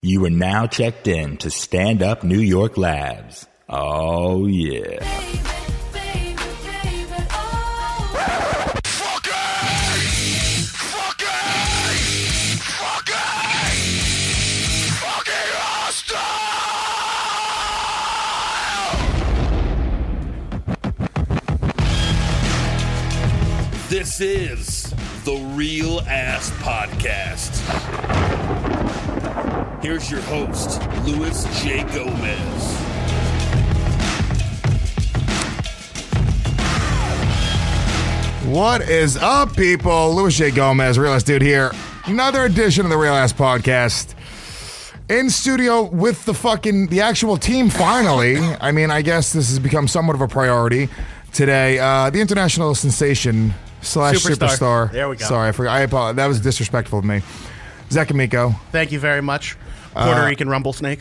You are now checked in to Stand Up New York Labs. Oh, yeah. This is the Real Ass Podcast. Here's your host, Luis J. Gomez. What is up, people? Luis J. Gomez, Real Ass Dude here. Another edition of the Real Ass Podcast. In studio with the actual team, finally. I mean, I guess this has become somewhat of a priority today. The international sensation / superstar. There we go. Sorry, I forgot. I apologize. That was disrespectful of me. Zach Amico. Thank you very much. Puerto Rican rumble snake.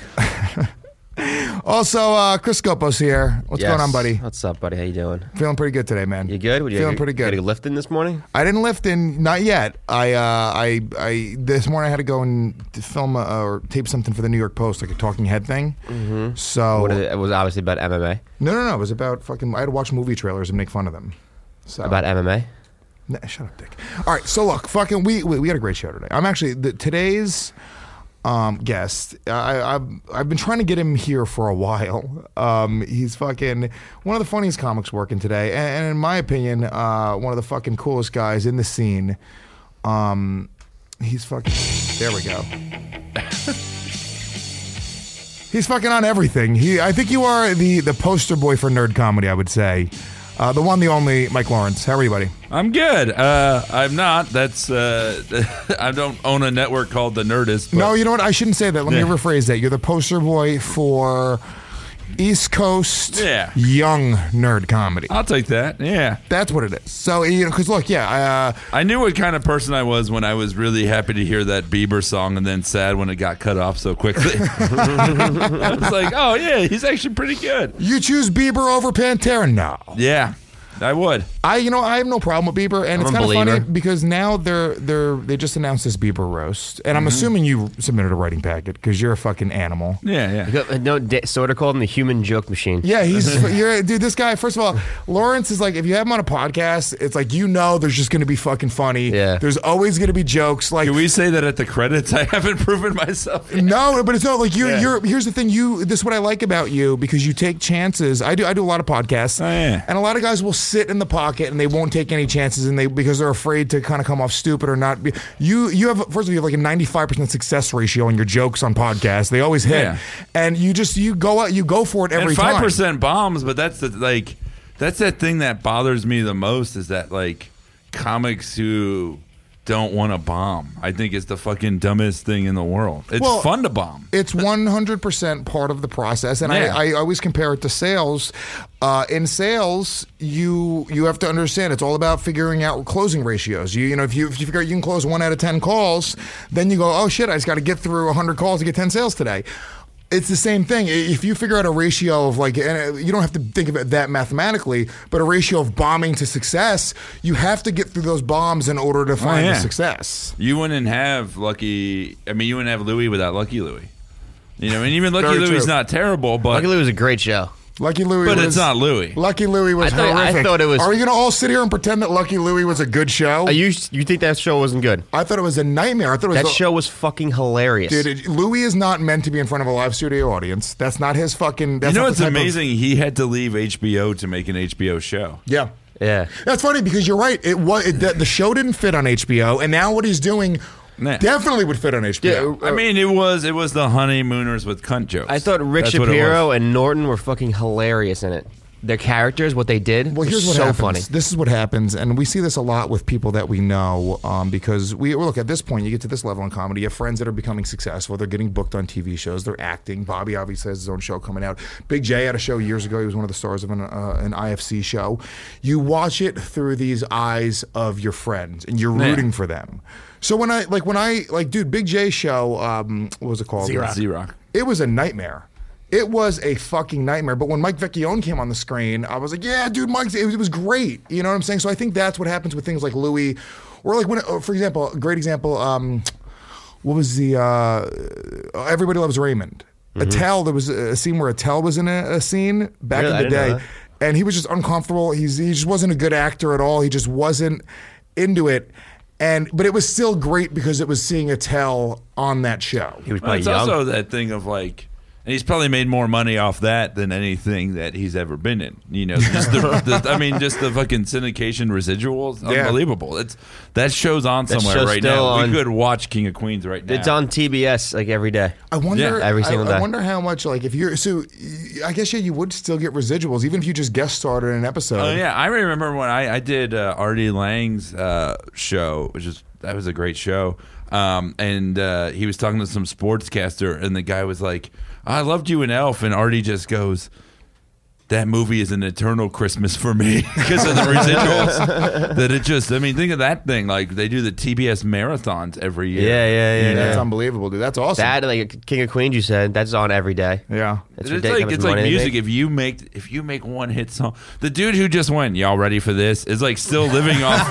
Also, Chris Scopos here. What's going on, buddy? What's up, buddy? How you doing? Feeling pretty good today, man. You good? Feeling pretty good. You got a lift in this morning? I didn't lift in, not yet. I this morning I had to go and film or tape something for the New York Post, like a talking head thing. Mm-hmm. So It was obviously about MMA. No. It was about fucking. I had to watch movie trailers and make fun of them. So About MMA? Nah, shut up, Dick. All right, so look, fucking, we had a great show today. I'm actually today's guest. I've been trying to get him here for a while. He's fucking one of the funniest comics working today, and in my opinion, one of the fucking coolest guys in the scene. He's fucking. There we go. He's fucking on everything. I think you are the poster boy for nerd comedy, I would say. The one, the only, Mike Lawrence. How are you, buddy? I'm good. I'm not. That's I don't own a network called The Nerdist. No, you know what? I shouldn't say that. Let me rephrase that. You're the poster boy for East Coast young nerd comedy. I'll take that. Yeah. That's what it is. So, because look, I knew what kind of person I was when I was really happy to hear that Bieber song and then sad when it got cut off so quickly. I was like, oh, yeah, he's actually pretty good. You choose Bieber over Pantera? No. Yeah, I would. I have no problem with Bieber, and it's kind of funny because now they just announced this Bieber roast, and I'm assuming you submitted a writing packet because you're a fucking animal. Yeah. Sort of called him the human joke machine. Yeah, dude. This guy. First of all, Lawrence is like, if you have him on a podcast, it's like there's just going to be fucking funny. Yeah. There's always going to be jokes. Like, can we say that at the credits? I haven't proven myself yet. No, but it's not like you're. Here's the thing. This is what I like about you because you take chances. I do a lot of podcasts, and a lot of guys will sit in the pocket and they won't take any chances because they're afraid to kind of come off stupid or not be. You have, first of all, you have like a 95% success ratio in your jokes on podcasts. They always hit, and you go out, you go for it every time. 5% bombs, but that's that thing that bothers me the most is that like comics who don't want to bomb. I think it's the fucking dumbest thing in the world. It's fun to bomb. It's 100% part of the process, and I always compare it to sales. In sales, you have to understand it's all about figuring out closing ratios. If you figure out you can close 1 out of 10 calls, then you go, oh shit, I just got to get through 100 calls to get 10 sales today. It's the same thing. If you figure out a ratio of and you don't have to think of it that mathematically, but a ratio of bombing to success, you have to get through those bombs in order to find the success. You wouldn't have you wouldn't have Louis without Lucky Louie. And even Lucky Louie's not terrible, but Lucky Louie was a great show. Lucky Louie but it's not Louie. Lucky Louie was horrific. I thought it was. Are we going to all sit here and pretend that Lucky Louie was a good show? You think that show wasn't good? I thought it was a nightmare. That show was fucking hilarious. Dude, Louie is not meant to be in front of a live studio audience. That's not his fucking. That's what's amazing? He had to leave HBO to make an HBO show. Yeah. Yeah. That's funny because you're right. The show didn't fit on HBO, and now what he's doing definitely would fit on HBO. Yeah, I mean, it was the honeymooners with cunt jokes. I thought Rick Shapiro and Norton were fucking hilarious in it. Their characters, what they did, well, here's what so happens. Funny. This is what happens, and we see this a lot with people that we know because we look at this point. You get to this level in comedy, you have friends that are becoming successful. They're getting booked on TV shows. They're acting. Bobby obviously has his own show coming out. Big J had a show years ago. He was one of the stars of an IFC show. You watch it through these eyes of your friends, and you're rooting for them. So when I dude, Big J show, what was it called? Z-Rock. It was a nightmare. It was a fucking nightmare. But when Mike Vecchione came on the screen, I was like, yeah, dude, it was great. You know what I'm saying? So I think that's what happens with things like Louis, or like when, for example, a great example, what was the Everybody Loves Raymond. Attell, there was a scene where Attell was in a scene back in the day, and he was just uncomfortable. He just wasn't a good actor at all. He just wasn't into it. But it was still great because it was seeing Attell on that show. He was probably it's young. also that thing of like, and he's probably made more money off that than anything that he's ever been in. You know, just just the fucking syndication residuals, unbelievable. That show's on somewhere right now. We could watch King of Queens right now. It's on TBS like every day. I wonder every single day. I wonder how much, like, if you're I guess you would still get residuals even if you just guest starred in an episode. Oh yeah, I remember when I did Artie Lang's show, that was a great show. And he was talking to some sportscaster, and the guy was like, I loved you in Elf, and Artie just goes, that movie is an eternal Christmas for me because of the residuals. Think of that thing. Like, they do the TBS marathons every year. Yeah. That's unbelievable, dude. That's awesome. That, like King of Queens, you said, that's on every day. Yeah. It's like music. If you make one hit song, the dude who just went, y'all ready for this, is like still living off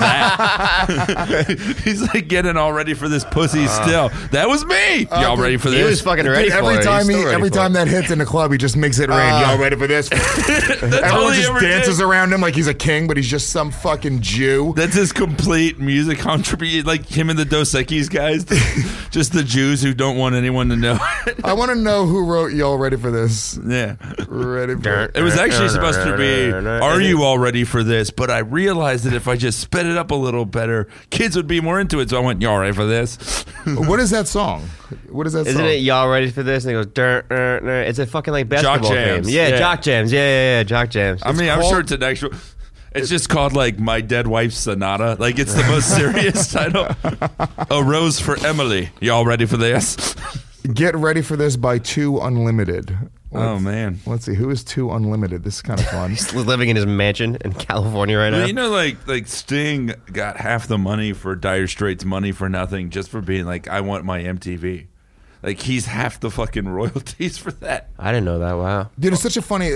that. He's like getting all ready for this pussy still. That was me. Y'all ready for this? He was fucking ready for every it. Every time that hits in the club, he just makes it rain. Y'all ready for this? Everyone just dances around him like he's a king, but he's just some fucking Jew. That's his complete music contribution. Like him and the Dos Equis guys, just the Jews who don't want anyone to know. I want to know who wrote "Y'all Ready for This." Yeah, ready for it. It was actually supposed to be "Are you all ready for this?" But I realized that if I just sped it up a little better, kids would be more into it. So I went, "Y'all ready for this?" What is that song? What is that song? Isn't it "Y'all ready for this?" And it goes, it's a fucking like basketball Jock Jams. game. Yeah, Jock Jams. Yeah, Jock Jams. I mean, I'm sure it's an actual. It's just called like My Dead Wife's Sonata. Like it's the most serious title. A Rose for Emily. Y'all ready for this? Get Ready for This by 2 Unlimited. Oh man. Let's see, who is 2 Unlimited? This is kind of fun. He's living in his mansion in California right now. You know, like Sting got half the money for Dire Straits' Money for Nothing just for being like, I want my MTV. Like he's half the fucking royalties for that. I didn't know that. Wow, dude, it's such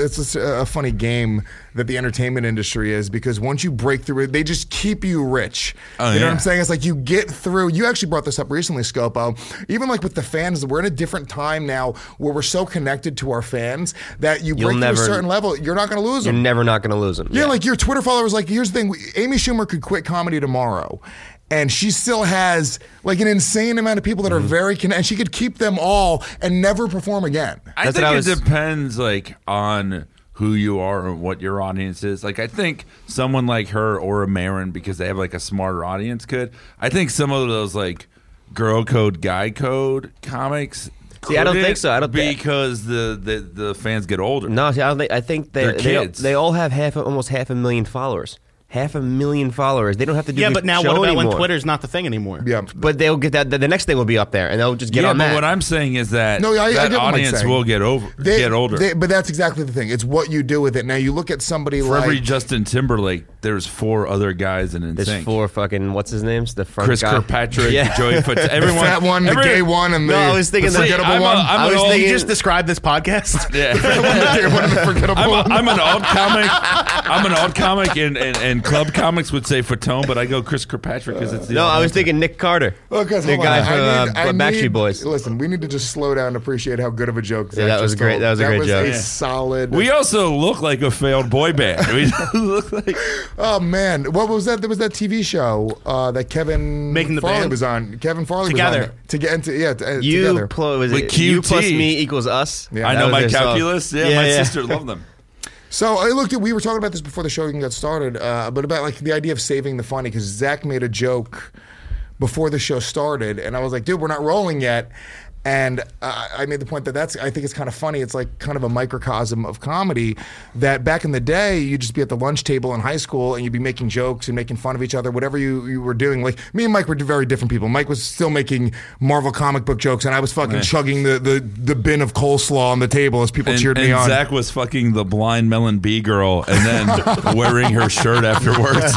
a funny game that the entertainment industry is, because once you break through it, they just keep you rich. You know what I'm saying? It's like you get through. You actually brought this up recently, Scopo. Even like with the fans, we're in a different time now where we're so connected to our fans that you break through a certain level, you're not going to lose them. You're never not going to lose them. Yeah, like your Twitter followers. Like, here's the thing: Amy Schumer could quit comedy tomorrow, and she still has like an insane amount of people that are very connected. And she could keep them all and never perform again. I think it depends like on who you are and what your audience is. Like I think someone like her or a Marin, because they have like a smarter audience, could. I think some of those like girl code, guy code comics. See, I don't think so. I don't because the fans get older. No, see, I don't think. I think they all have almost half a million followers. 500,000 followers. They don't have to do Yeah, but now what about anymore. when Twitter's not the thing anymore? Yeah, but they'll get that. The next thing will be up there, and they'll just get on that. Yeah, but what I'm saying is that I that get what Mike's audience saying. will get older. But that's exactly the thing. It's what you do with it. Now you look at somebody For like every Justin Timberlake, there's 4 other guys in NSYNC. There's 4 fucking what's his names? The front Chris guy. Kirkpatrick, Yeah. Joey Fatone, everyone, the fat one, the gay one, and the, I was thinking the forgettable one. Did you just describe this podcast? Yeah. The gay one and the forgettable one. I'm an old comic. I'm an old comic, and club comics would say Fatone, but I go Chris Kirkpatrick because it's the No, I was thinking Nick Carter. Okay, the guy from Backstreet Boys. Listen, we need to just slow down and appreciate how good of a joke Zach that was just great. told. That was a great joke. A solid. We also look like a failed boy band. We look like. Oh man, what was that? There was that TV show that Kevin Making the Farley Band? was on. Kevin Farley Together. was on. Together. You QT. plus me equals us. Yeah. I That know was my their song. calculus. Yeah, my sister loved them. So I looked at. We were talking about this before the show even got started, but about like the idea of saving the funny, because Zach made a joke before the show started, and I was like, "Dude, we're not rolling yet." And I made the point that I think it's kind of funny. It's like kind of a microcosm of comedy that back in the day, you'd just be at the lunch table in high school and you'd be making jokes and making fun of each other, whatever you were doing. Like me and Mike were very different people. Mike was still making Marvel comic book jokes, and I was fucking chugging the bin of coleslaw on the table as people cheered me on. And Zach was fucking the blind Melon B girl and then wearing her shirt afterwards.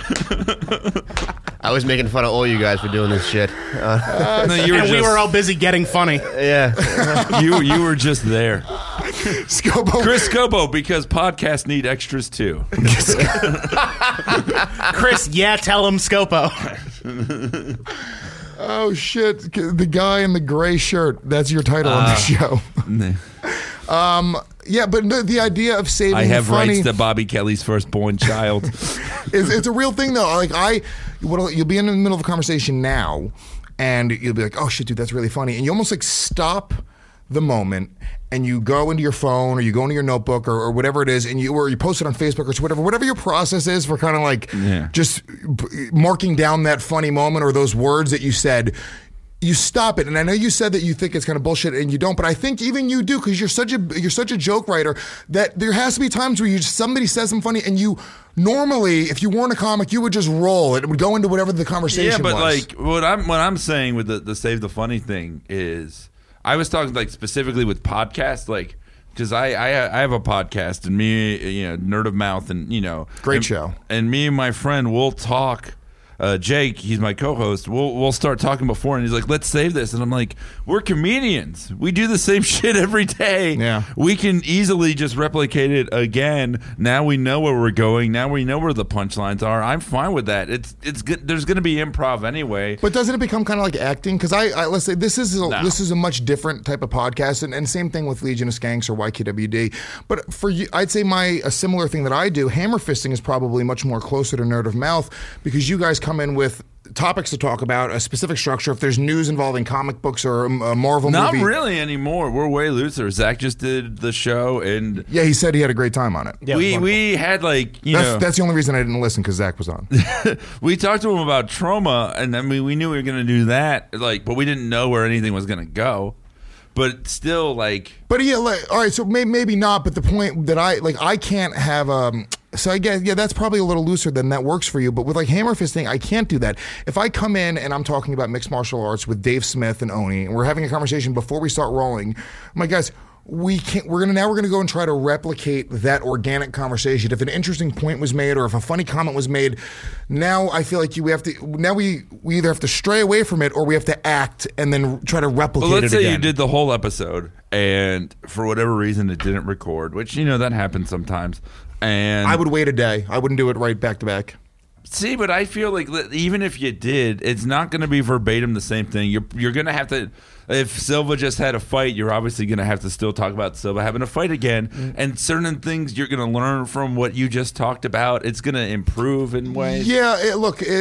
I was making fun of all you guys for doing this shit. No, We were all busy getting funny. Yeah. You were just there. Scopo. Chris Scopo, because podcasts need extras too. Chris, tell him Scopo. Oh shit! The guy in the gray shirt. That's your title on the show. Yeah, but the idea of saving I have funny rights to Bobby Kelly's firstborn child. It's a real thing though. Like you'll be in the middle of a conversation now, and you'll be like, "Oh shit, dude, that's really funny," and you almost like stop the moment and you go into your phone or you go into your notebook or whatever it is, and you post it on Facebook or whatever your process is for kind of like just marking down that funny moment or those words that you said. You stop it, and I know you said that you think it's kind of bullshit, and you don't, but I think even you do because you're such a joke writer that there has to be times where somebody says something funny, and you normally, if you weren't a comic, you would just roll. It would go into whatever the conversation was. Yeah, but like what I'm saying with the save the funny thing is, I was talking like specifically with podcasts, like because I have a podcast, and me, Nerd of Mouth, and great show, and me and my friend will talk. Jake, he's my co-host. We'll start talking before, and he's like, "Let's save this," and I'm like, "We're comedians. We do the same shit every day. Yeah, we can easily just replicate it again. Now we know where we're going. Now we know where the punchlines are. I'm fine with that. It's good. There's going to be improv anyway. But doesn't it become kind of like acting? Because let's say this is a much different type of podcast, and same thing with Legion of Skanks or YKWd. But for you, I'd say a similar thing that I do, hammer fisting is probably much more closer to Nerd of Mouth because you guys come in with topics to talk about, a specific structure. If there's news involving comic books or a Marvel movie. Not really anymore. We're way looser. Zach just did the show, and yeah, he said he had a great time on it. Yeah, we had like that's the only reason I didn't listen because Zach was on. We talked to him about trauma, and I mean we knew we were going to do that, like, but we didn't know where anything was going to go. But still, like, but yeah, like, all right. So maybe not. But the point that I can't have So I guess, that's probably a little looser than that works for you. But with like hammer fisting, I can't do that. If I come in and I'm talking about mixed martial arts with Dave Smith and Oni, and we're having a conversation before we start rolling, I'm like, guys, we're gonna go and try to replicate that organic conversation. If an interesting point was made or if a funny comment was made, now I feel like we either have to stray away from it or we have to act and then try to replicate it again. Let's say you did the whole episode and for whatever reason it didn't record, which that happens sometimes. And I would wait a day. I wouldn't do it right back to back. See, but I feel like even if you did, it's not going to be verbatim the same thing. You're going to have to. If Silva just had a fight, you're obviously going to have to still talk about Silva having a fight again. Mm-hmm. And certain things you're going to learn from what you just talked about. It's going to improve in ways. Yeah,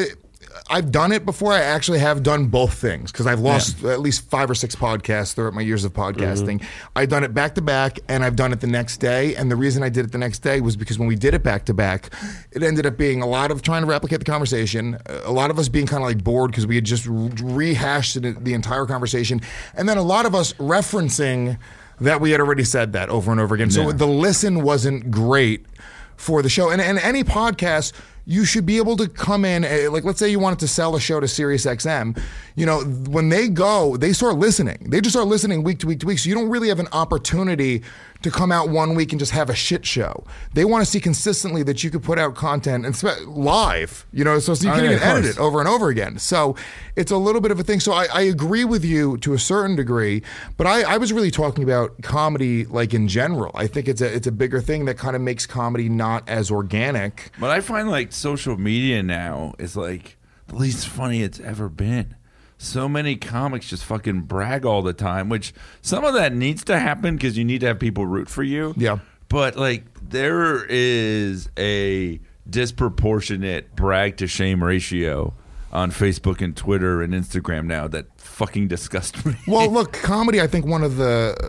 I've done it before. I actually have done both things because I've lost at least 5 or 6 podcasts throughout my years of podcasting. Mm-hmm. I've done it back to back and I've done it the next day. And the reason I did it the next day was because when we did it back to back, it ended up being a lot of trying to replicate the conversation, a lot of us being kind of like bored because we had just rehashed the entire conversation, and then a lot of us referencing that we had already said that over and over again. So the listen wasn't great for the show. And any podcast, you should be able to come in, like let's say you wanted to sell a show to SiriusXM, when they start listening. They just start listening week to week to week. So you don't really have an opportunity to come out one week and just have a shit show. They want to see consistently that you could put out content and live, so you can even edit it over and over again. So it's a little bit of a thing. So I agree with you to a certain degree, but I was really talking about comedy like in general. I think it's a bigger thing that kind of makes comedy not as organic. But I find like social media now is like the least funny it's ever been. So many comics just fucking brag all the time, which some of that needs to happen because you need to have people root for you. Yeah. But like there is a disproportionate brag to shame ratio on Facebook and Twitter and Instagram now that fucking disgusts me. Well, look, comedy, I think one of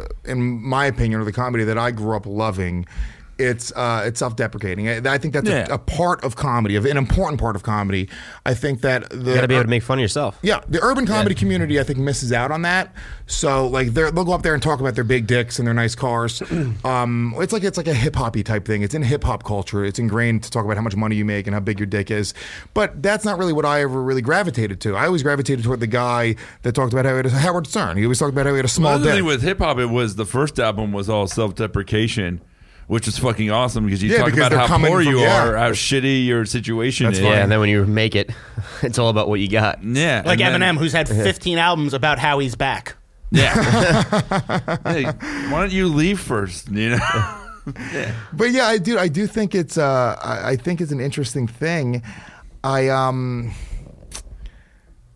in my opinion, the comedy that I grew up loving, it's self-deprecating. I think that's a part of comedy, an important part of comedy. I think that you got to be able to make fun of yourself. Yeah, the urban comedy community, I think, misses out on that. So, like, they'll go up there and talk about their big dicks and their nice cars. It's like a hip hoppy type thing. It's in hip hop culture. It's ingrained to talk about how much money you make and how big your dick is. But that's not really what I ever really gravitated to. I always gravitated toward the guy that talked about how he had Howard Stern. He always talked about how he had a small dick. The thing with hip hop, it was the first album was all self-deprecation. Which is fucking awesome because you talk about how poor you are, how shitty your situation is. Yeah, and then when you make it, it's all about what you got. Yeah. Like Eminem, who's had 15 albums about how he's back. Yeah. Hey, why don't you leave first, Yeah. But yeah, I do think it's I think it's an interesting thing.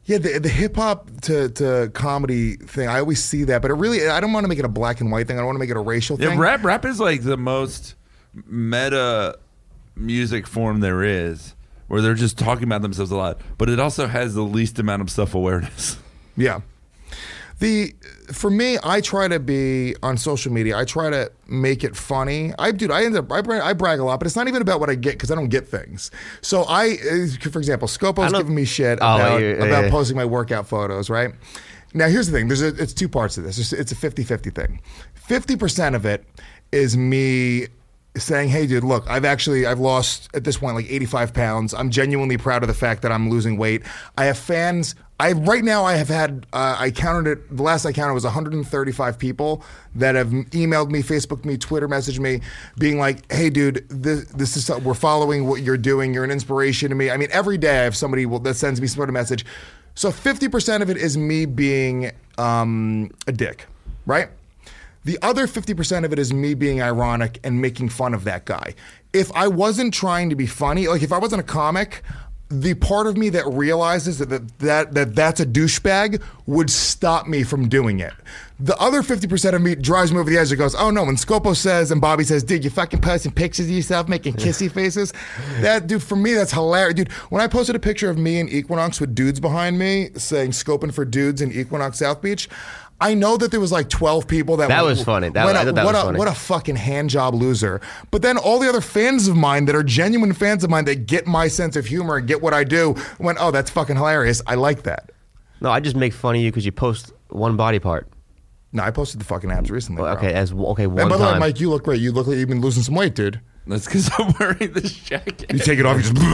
Yeah, the hip hop to comedy thing, I always see that, but I don't want to make it a black and white thing. I don't want to make it a racial thing. Yeah, rap is like the most meta music form there is, where they're just talking about themselves a lot, but it also has the least amount of self-awareness. Yeah. For me, I try to be on social media. I try to make it funny. I brag a lot, but it's not even about what I get because I don't get things. So for example, Scopo's giving me shit about posting my workout photos, right? Now here's the thing. It's two parts of this. It's a 50-50 thing. 50% of it is me saying, hey, dude, look, I've lost at this point like 85 pounds. I'm genuinely proud of the fact that I'm losing weight. I have fans. Right now I have had, I counted it, the last I counted was 135 people that have emailed me, Facebooked me, Twitter messaged me, being like, hey, dude, this is, we're following what you're doing. You're an inspiration to me. I mean, every day I have somebody that sends me some sort of message. So 50% of it is me being a dick, right? The other 50% of it is me being ironic and making fun of that guy. If I wasn't trying to be funny, like if I wasn't a comic, the part of me that realizes that's a douchebag would stop me from doing it. The other 50% of me drives me over the edge and goes, oh no, when Scopo says and Bobby says, dude, you fucking posting pictures of yourself making kissy faces. That, dude, for me, that's hilarious. Dude, when I posted a picture of me in Equinox with dudes behind me saying scoping for dudes in Equinox South Beach, I know that there was like 12 people that was funny. I thought that was funny. What a fucking hand job loser. But then all the other fans of mine that are genuine fans of mine that get my sense of humor and get what I do went, oh, that's fucking hilarious. I like that. No, I just make fun of you because you post one body part. No, I posted the fucking abs recently. Well, okay, one and by the way, time. Mike, you look great. You look like you've been losing some weight, dude. That's because I'm wearing this jacket. You take it off, you just.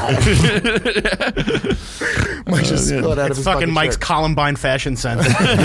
Mike just spilled out of his fucking Mike's shirt. Columbine fashion sense.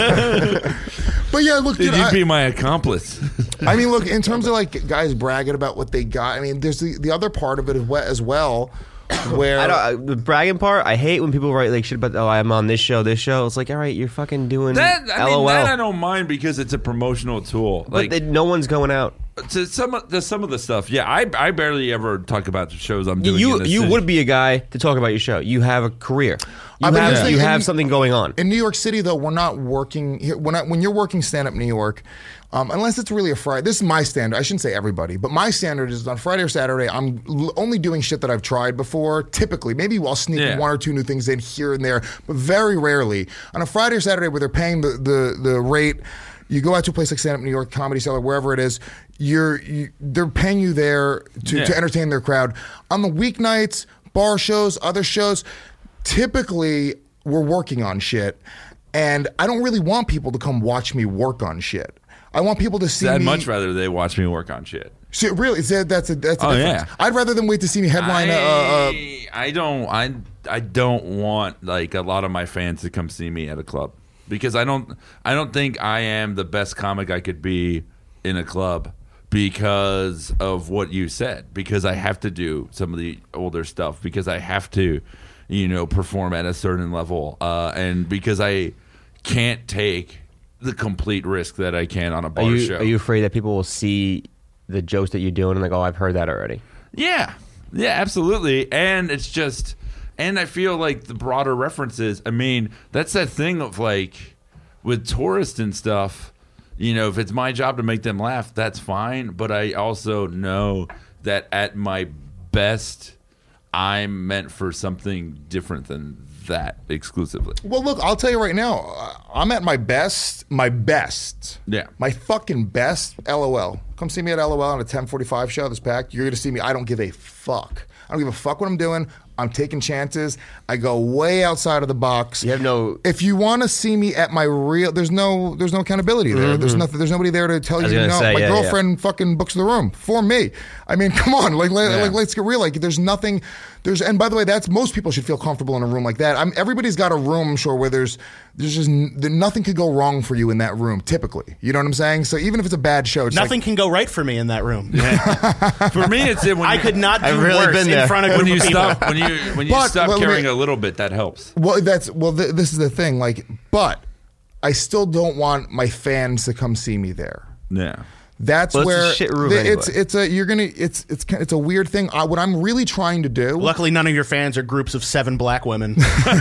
But yeah, look, dude. You'd be my accomplice. I mean, look, in terms of like guys bragging about what they got, I mean, there's the other part of it as well. Where the bragging part, I hate when people write like shit about, oh, I'm on this show. It's like, all right, you're fucking doing that. LOL. That I don't mind because it's a promotional tool. But Like no one's going out. to some of the stuff. Yeah, I barely ever talk about the shows I'm doing. You would be a guy to talk about your show. You have a career. You have something going on. In New York City, though, we're not working here. When you're working stand-up New York, unless it's really a Friday. This is my standard. I shouldn't say everybody, but my standard is on Friday or Saturday, I'm only doing shit that I've tried before, typically. Maybe I'll sneak one or two new things in here and there, but very rarely. On a Friday or Saturday where they're paying the rate, you go out to a place like Stand Up New York, Comedy Cellar, wherever it is, they're paying you there to entertain their crowd. On the weeknights, bar shows, other shows, typically we're working on shit, and I don't really want people to come watch me work on shit. I want people to see me. I'd much rather they watch me work on shit. So really, that's a difference. Yeah. I'd rather them wait to see me headline. I don't want like a lot of my fans to come see me at a club because I don't think I am the best comic I could be in a club because of what you said. Because I have to do some of the older stuff. Because I have to, perform at a certain level, and because I can't take the complete risk that I can on a bar show. Are you afraid that people will see the jokes that you're doing and like, oh, I've heard that already? Yeah, absolutely. And it's just, and I feel like the broader references, I mean, that's that thing of like with tourists and stuff, if it's my job to make them laugh, that's fine. But I also know that at my best, I'm meant for something different than that exclusively. Well, look, I'll tell you right now, I'm at my best. Yeah. My fucking best. LOL. Come see me at LOL on a 10:45 show that's packed. You're going to see me. I don't give a fuck. I don't give a fuck what I'm doing. I'm taking chances. I go way outside of the box. You have no. If you want to see me at my real, there's no accountability there. Mm-hmm. There's nothing. There's nobody there to tell you. No, my girlfriend fucking books the room for me. I mean, come on, let's get real. Like, there's nothing. And by the way, most people should feel comfortable in a room like that. Everybody's got a room, I'm sure, where there's just nothing could go wrong for you in that room. Typically, you know what I'm saying. So even if it's a bad show, it's nothing can go right for me in that room. Yeah. For me, it's when I could not do worse in front of a group of people. When you stop caring a little bit, that helps. Well, this is the thing. Like, but I still don't want my fans to come see me there. Yeah. That's where it's a shit room anyway. It's a weird thing. What I'm really trying to do. Luckily, none of your fans are groups of 7 black women.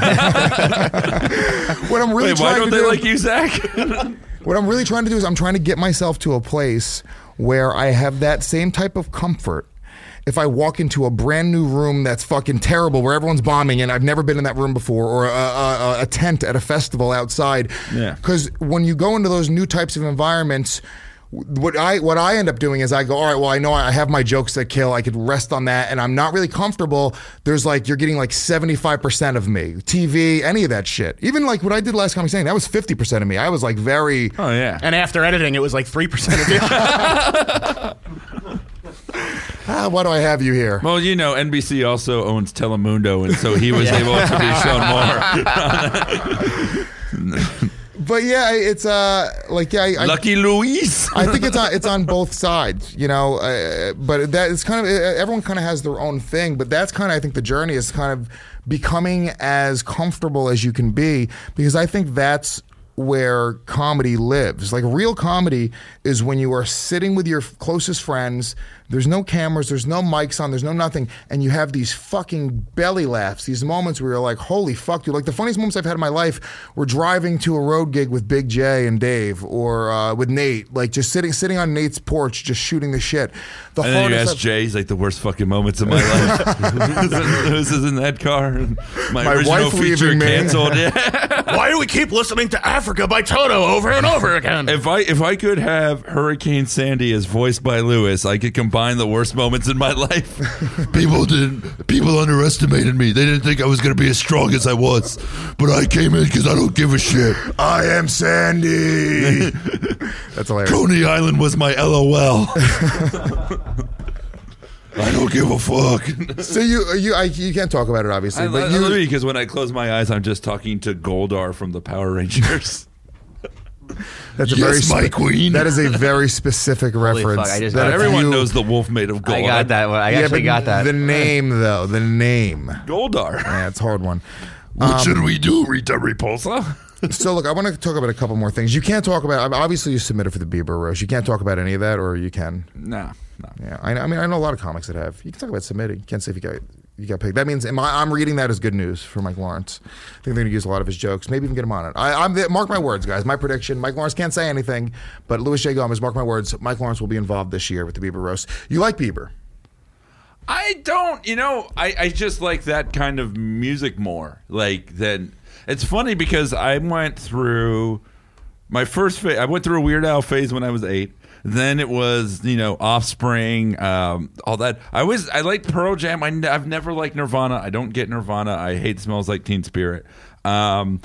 What I'm really why don't they like you, Zach? What I'm really trying to do is I'm trying to get myself to a place where I have that same type of comfort. If I walk into a brand new room that's fucking terrible, where everyone's bombing and I've never been in that room before, or a tent at a festival outside, because when you go into those new types of environments, what I end up doing is I go, all right, well, I know I have my jokes that kill. I could rest on that, and I'm not really comfortable. There's like, you're getting like 75% of me. TV, any of that shit. Even like what I did last Comic Saying, that was 50% of me. I was like very... Oh, yeah. And after editing, it was like 3% of you. Why do I have you here? Well, you know, NBC also owns Telemundo, and so he was able to be shown more. But yeah, it's Lucky Louise. I think it's on both sides, you know. But that is kind of, everyone kind of has their own thing. But that's kind of, I think the journey is kind of becoming as comfortable as you can be, because I think that's where comedy lives. Like, real comedy is when you are sitting with your closest friends. There's no cameras, there's no mics on, there's no nothing, and you have these fucking belly laughs, these moments where you're like, holy fuck, dude. Like, the funniest moments I've had in my life were driving to a road gig with Big J and Dave, or with Nate, like just sitting on Nate's porch, just shooting the shit. And then you ask Jay, he's like, the worst fucking moments of my life. This is in that car. My original feature canceled. Yeah. Why do we keep listening to Africa by Toto over and over again? If I could have Hurricane Sandy as voiced by Lewis, I could combine the worst moments in my life. People underestimated me. They didn't think I was going to be as strong as I was, but I came in because I don't give a shit. I am Sandy. That's hilarious. Coney Island was my LOL. I don't give a fuck. So you can't talk about it, obviously. But because when I close my eyes, I'm just talking to Goldar from the Power Rangers. That's my queen. That is a very specific reference. Fuck, everyone knows the wolf made of gold. I got that one. I actually got that. The name, though. The name. Goldar. Yeah, it's a hard one. What should we do, Rita Repulsa? So, look, I want to talk about a couple more things. You can't talk about... Obviously, you submitted for the Bieber roast. You can't talk about any of that, or you can? No. Yeah, I mean, I know a lot of comics that have. You can talk about submitting. You can't say if you got picked. That means I'm reading that as good news for Mike Lawrence. I think they're going to use a lot of his jokes. Maybe even get him on it. Mark my words, guys. My prediction: Mike Lawrence can't say anything, but Louis J. Gomez, mark my words, Mike Lawrence will be involved this year with the Bieber roast. You like Bieber? I don't. You know, I just like that kind of music more. Like that. It's funny because I went through my first phase. I went through a Weird Al phase when I was 8. Then it was, you know, Offspring, all that. I liked Pearl Jam. I've never liked Nirvana. I don't get Nirvana. I hate Smells Like Teen Spirit. Then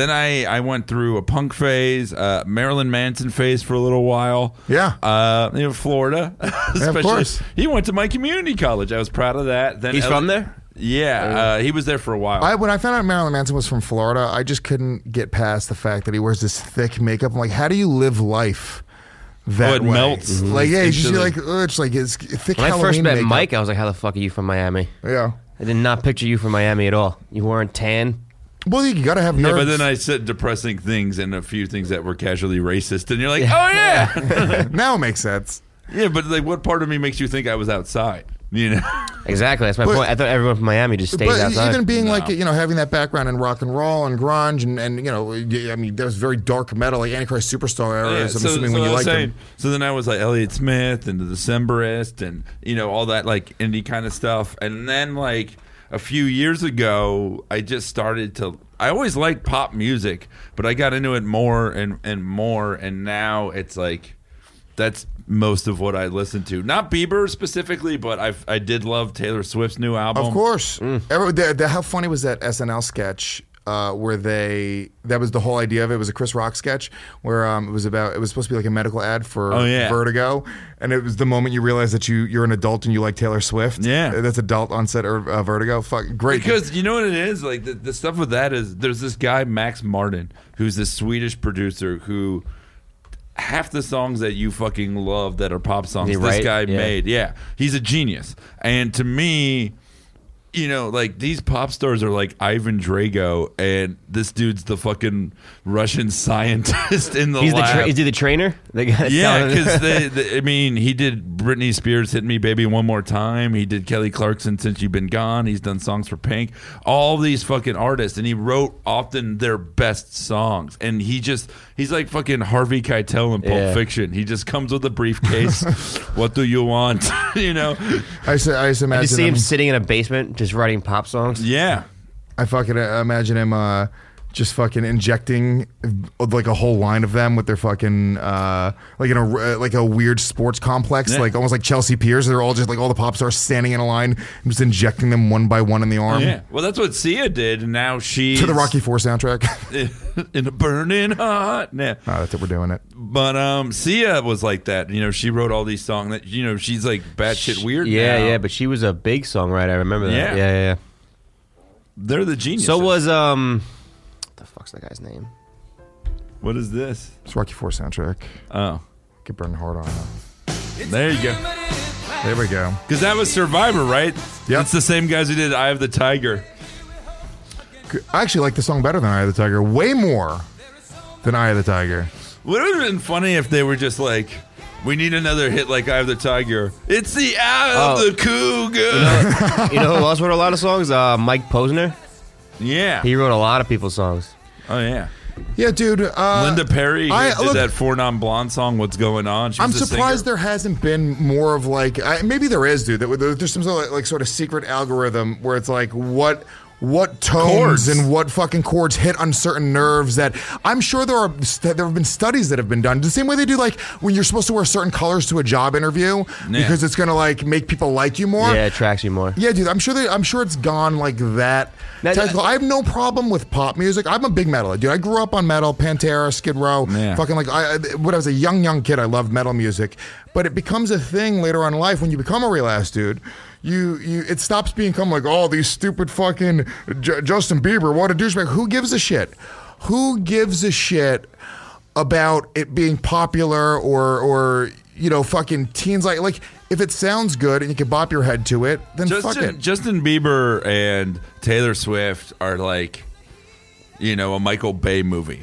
I went through a punk phase, Marilyn Manson phase for a little while. Yeah. You know, Florida. Yeah, of course. He went to my community college. I was proud of that. Then he's from there? Yeah, he was there for a while. When I found out Marilyn Manson was from Florida, I just couldn't get past the fact that he wears this thick makeup. I'm like, how do you live life that way? Melts. Mm-hmm. Like, yeah, you're like, it's like his thick When Halloween I first met makeup. Mike, I was like, how the fuck are you from Miami? Yeah. I did not picture you from Miami at all. You weren't tan. Well, you got to have nerds. Yeah, but then I said depressing things and a few things that were casually racist, and you're like, oh, yeah. Now it makes sense. Yeah, but like, what part of me makes you think I was outside? You know? Exactly. That's my point. I thought everyone from Miami just stays outside. Even being like, you know, having that background in rock and roll and grunge and you know, I mean, there was very dark metal, like Antichrist Superstar era. I'm assuming when you liked them. So then I was like Elliott Smith and the Decemberists and, you know, all that like indie kind of stuff. And then like a few years ago, I just started to... I always liked pop music, but I got into it more and more. And now it's like... That's most of what I listen to. Not Bieber specifically, but I did love Taylor Swift's new album. Of course. How funny was that SNL sketch where that was the whole idea of it. It was a Chris Rock sketch where it was supposed to be like a medical ad for Vertigo, and it was the moment you realize that you're an adult and you like Taylor Swift. Yeah, that's adult onset or Vertigo. Fuck, great. Because you know what it is, like the stuff with that is there's this guy Max Martin who's this Swedish producer who. Half the songs that you fucking love that are pop songs, this guy made. Yeah, he's a genius. And to me, you know, like these pop stars are like Ivan Drago, and this dude's the fucking Russian scientist in the lab. Is he the trainer? Yeah, because I mean, he did Britney Spears' "Hit Me, Baby, One More Time." He did Kelly Clarkson, "Since You've Been Gone." He's done songs for Pink. All these fucking artists, and he wrote often their best songs. And he's like fucking Harvey Keitel in Pulp Fiction. He just comes with a briefcase. What do you want? You know. I used to imagine. Did you see him sitting in a basement just writing pop songs? Yeah. I fucking imagine him just fucking injecting like a whole line of them with their fucking like in a weird sports complex, like almost like Chelsea Piers. They're all just like all the pop stars standing in a line, and just injecting them one by one in the arm. Yeah, well, that's what Sia did, and now she's to the Rocky IV soundtrack in a burning hot. Yeah, that's what we're doing it. But Sia was like that. You know, she wrote all these songs that she's like batshit weird. Yeah, but she was a big songwriter. I remember that. Yeah. They're the geniuses. So was what the fuck's that guy's name? What is this? It's Rocky IV soundtrack. Oh, get burned hard on it. There you go. There we go. Because that was Survivor, right? Yeah, it's the same guys who did "Eye of the Tiger." I actually like the song better than "Eye of the Tiger," way more than "Eye of the Tiger." Would it have been funny if they were just like, "We need another hit like Eye of the Tiger. It's the Eye of the Cougar." You know who else wrote a lot of songs? Mike Posner. Yeah. He wrote a lot of people's songs. Oh, yeah. Yeah, dude. Linda Perry did that Four Non Blonde song, "What's Going On." I'm surprised there hasn't been more of like, maybe there is, dude. There's some sort of like sort of secret algorithm where it's like what tones chords and what fucking chords hit on certain nerves. That I'm sure there have been studies that have been done the same way they do like when you're supposed to wear certain colors to a job interview because it's gonna like make people like you more. Yeah, it attracts you more. Yeah, dude. I'm sure it's gone like that. I have no problem with pop music. I'm a big metal dude. I grew up on metal, Pantera, Skid Row. Yeah. Fucking like when I was a young kid, I loved metal music. But it becomes a thing later on in life when you become a real ass dude. It stops becoming like, oh, these stupid fucking Justin Bieber, what a douchebag. Who gives a shit? Who gives a shit about it being popular or fucking teens like if it sounds good and you can bop your head to it, then fuck it. Justin Bieber and Taylor Swift are like, a Michael Bay movie,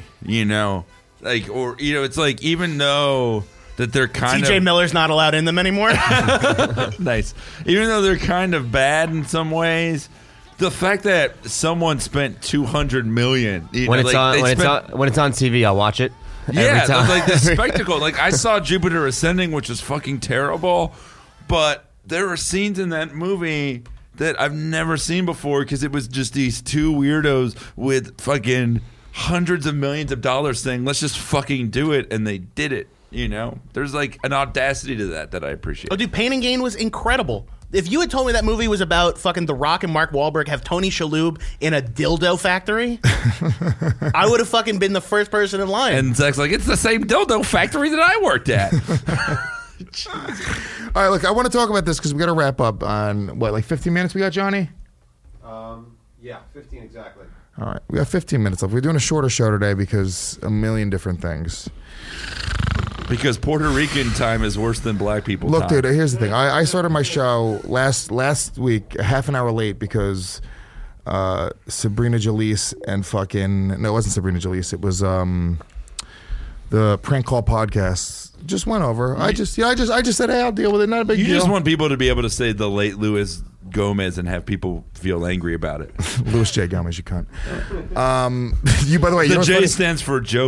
it's like, even though that they're kind TJ Miller's not allowed in them anymore. Nice. Even though they're kind of bad in some ways, the fact that someone spent $200 million when it's on TV, I'll watch it. Yeah, like the spectacle. Like I saw Jupiter Ascending, which was fucking terrible, but there were scenes in that movie that I've never seen before because it was just these two weirdos with fucking hundreds of millions of dollars saying, "Let's just fucking do it," and they did it. There's like an audacity to that I appreciate. Oh, dude, Pain and Gain was incredible. If you had told me that movie was about fucking The Rock and Mark Wahlberg have Tony Shalhoub in a dildo factory, I would have fucking been the first person in line. And Zach's like, it's the same dildo factory that I worked at. All right, look, I want to talk about this because we got to wrap up on, 15 minutes we got, Johnny? Yeah, 15 exactly. All right, we got 15 minutes left. We're doing a shorter show today because a million different things. Because Puerto Rican time is worse than black people time. Look, dude, here's the thing. I started my show last week a half an hour late because Sabrina Jalise and no, it wasn't Sabrina Jalise. It was the Prank Call Podcast just went over. I just said, hey, I'll deal with it. Not a big deal. You just want people to be able to say the late Luis Gomez and have people feel angry about it. Louis J. Gomez, you cunt. You, by the way, the J stands for jokes ?